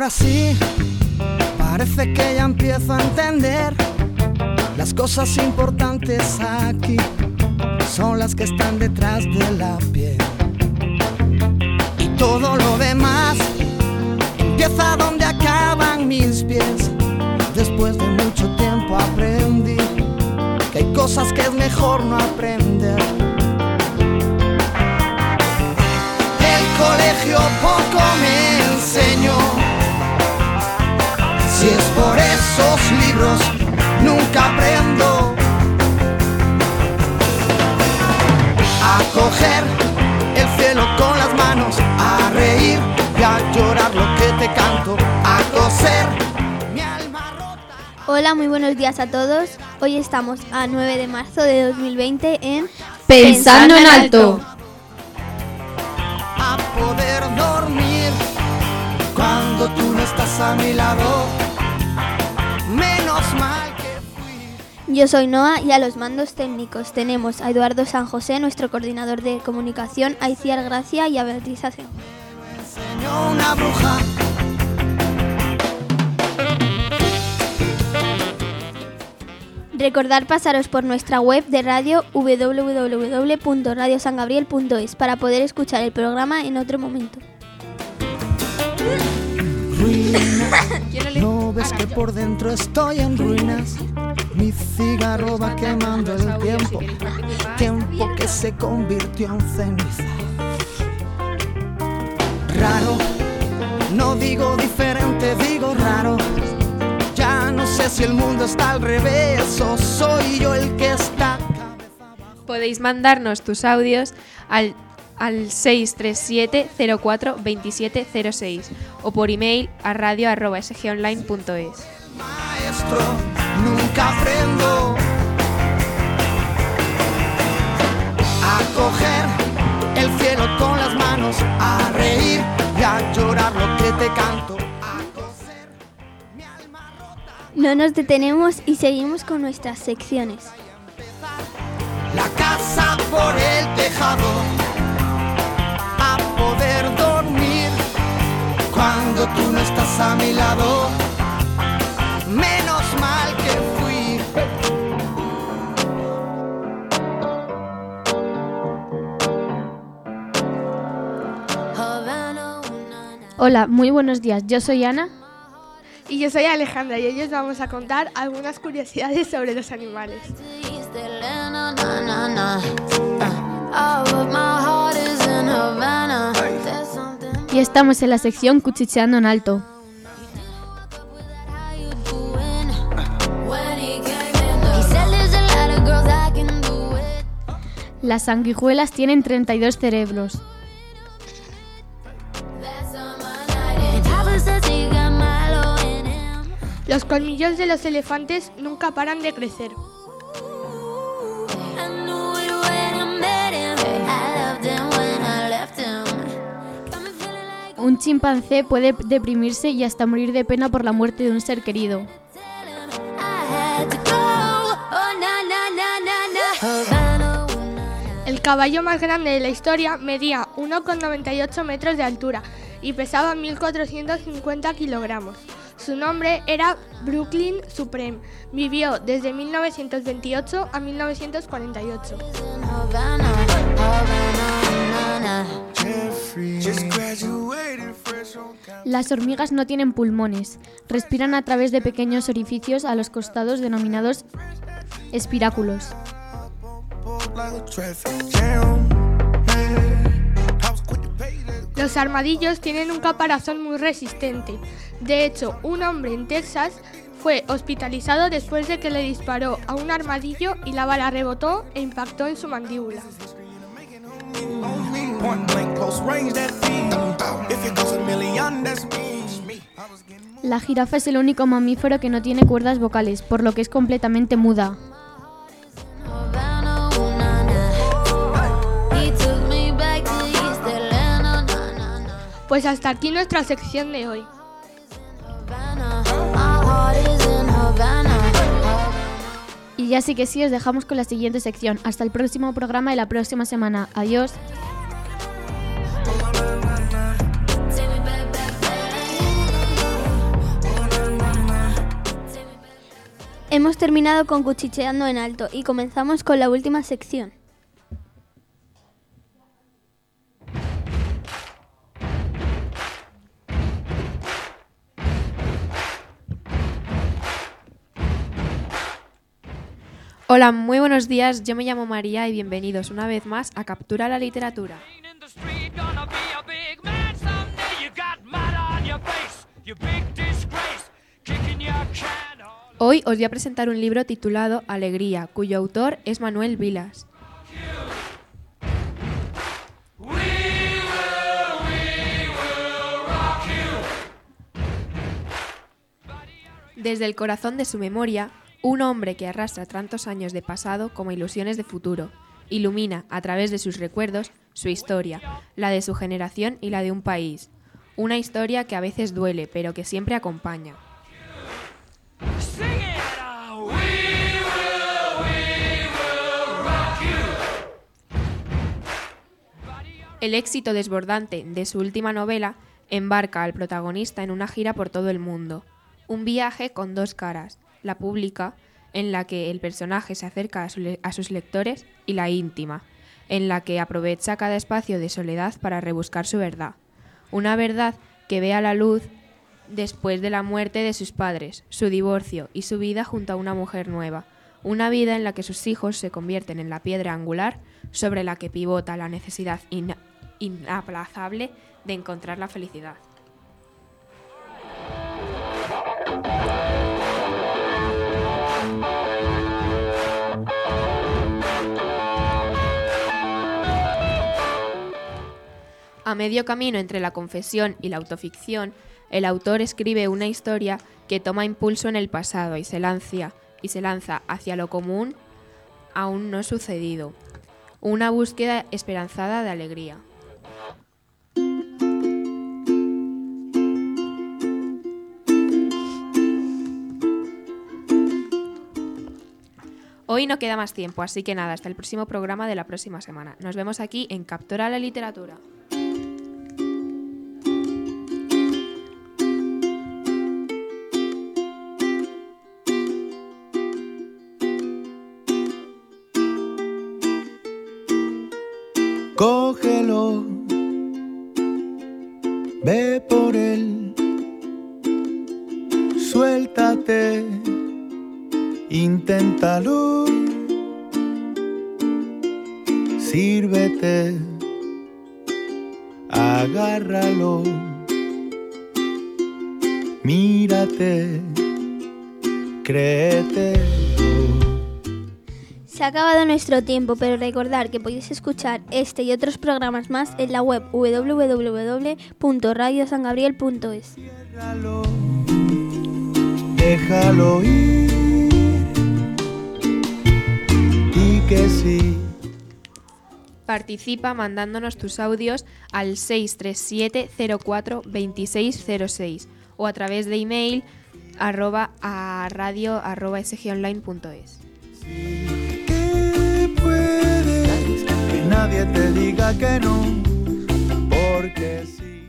Ahora sí, parece que ya empiezo a entender. Las cosas importantes aquí son las que están detrás de la piel. Y todo lo demás empieza donde acaban mis pies. Después de mucho tiempo aprendí que hay cosas que es mejor no aprender. El colegio poco me enseñó. Si es por esos libros, nunca aprendo a coger el cielo con las manos, a reír y a llorar lo que te canto, a coser mi alma rota. Hola, muy buenos días a todos. Hoy estamos a 9 de marzo de 2020 en Pensando en Alto. A poder dormir cuando tú no estás a mi lado. Menos mal que fui. Yo soy Noa y a los mandos técnicos tenemos a Eduardo San José, nuestro coordinador de comunicación, a Iciar Gracia y a Beatriz Acen. Me enseñó una bruja. Recordar pasaros por nuestra web de radio www.radiosangabriel.es para poder escuchar el programa en otro momento. No ves que por dentro estoy en ruinas. Mi cigarro va quemando el tiempo, tiempo que se convirtió en ceniza. Raro, no digo diferente, digo raro. Ya no sé si el mundo está al revés o soy yo el que está cabeza abajo. Podéis mandarnos tus audios al 637 04 2706 o por email a radio@sgonline.es. Maestro, nunca aprendo a coger el cielo con las manos, a reír y a llorar lo que te canto, a coser mi alma rota. No nos detenemos y seguimos con nuestras secciones. La casa por el tejado, a poder dormir cuando tú no estás a mi lado. Menos mal que fui. Hola, muy buenos días. Yo soy Ana. Y yo soy Alejandra y hoy os vamos a contar algunas curiosidades sobre los animales. Y estamos en la sección Cuchicheando en Alto. Las sanguijuelas tienen 32 cerebros. Los colmillos de los elefantes nunca paran de crecer. Un chimpancé puede deprimirse y hasta morir de pena por la muerte de un ser querido. El caballo más grande de la historia medía 1,98 metros de altura y pesaba 1.450 kilogramos. Su nombre era Brooklyn Supreme. Vivió desde 1928 a 1948. Las hormigas no tienen pulmones. Respiran a través de pequeños orificios a los costados denominados espiráculos. Los armadillos tienen un caparazón muy resistente. De hecho, un hombre en Texas fue hospitalizado después de que le disparó a un armadillo y la bala rebotó e impactó en su mandíbula. La jirafa es el único mamífero que no tiene cuerdas vocales, por lo que es completamente muda. Pues hasta aquí nuestra sección de hoy. Y ya sí que sí, os dejamos con la siguiente sección. Hasta el próximo programa de la próxima semana. Adiós. Hemos terminado con Cuchicheando en Alto y comenzamos con la última sección. Hola, muy buenos días, yo me llamo María y bienvenidos una vez más a Captura la Literatura. Hoy os voy a presentar un libro titulado Alegría, cuyo autor es Manuel Vilas. Desde el corazón de su memoria, un hombre que arrastra tantos años de pasado como ilusiones de futuro, ilumina a través de sus recuerdos su historia, la de su generación y la de un país. Una historia que a veces duele, pero que siempre acompaña. El éxito desbordante de su última novela embarca al protagonista en una gira por todo el mundo. Un viaje con dos caras, la pública, en la que el personaje se acerca a sus lectores, y la íntima, en la que aprovecha cada espacio de soledad para rebuscar su verdad. Una verdad que ve a la luz después de la muerte de sus padres, su divorcio y su vida junto a una mujer nueva. Una vida en la que sus hijos se convierten en la piedra angular sobre la que pivota la necesidad inaplazable de encontrar la felicidad. A medio camino entre la confesión y la autoficción, el autor escribe una historia que toma impulso en el pasado y se lanza hacia lo común aún no sucedido. Una búsqueda esperanzada de alegría. Hoy no queda más tiempo, así que nada, hasta el próximo programa de la próxima semana. Nos vemos aquí en Captura la Literatura. Cógelo, ve por él, suéltate, inténtalo, sírvete, agárralo, mírate, créete. Se ha acabado nuestro tiempo, pero recordad que podéis escuchar este y otros programas más en la web www.radiosangabriel.es. Déjalo ir y que sí. Participa mandándonos tus audios al 637042606 o a través de email a radio@sgonline.es. Que puedes, que nadie te diga que no, porque sí.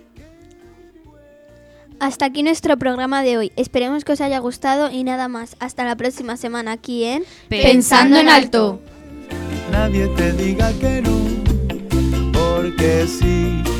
Hasta aquí nuestro programa de hoy. Esperemos que os haya gustado y nada más. Hasta la próxima semana aquí en Pensando en Alto. Nadie te diga que no, porque sí.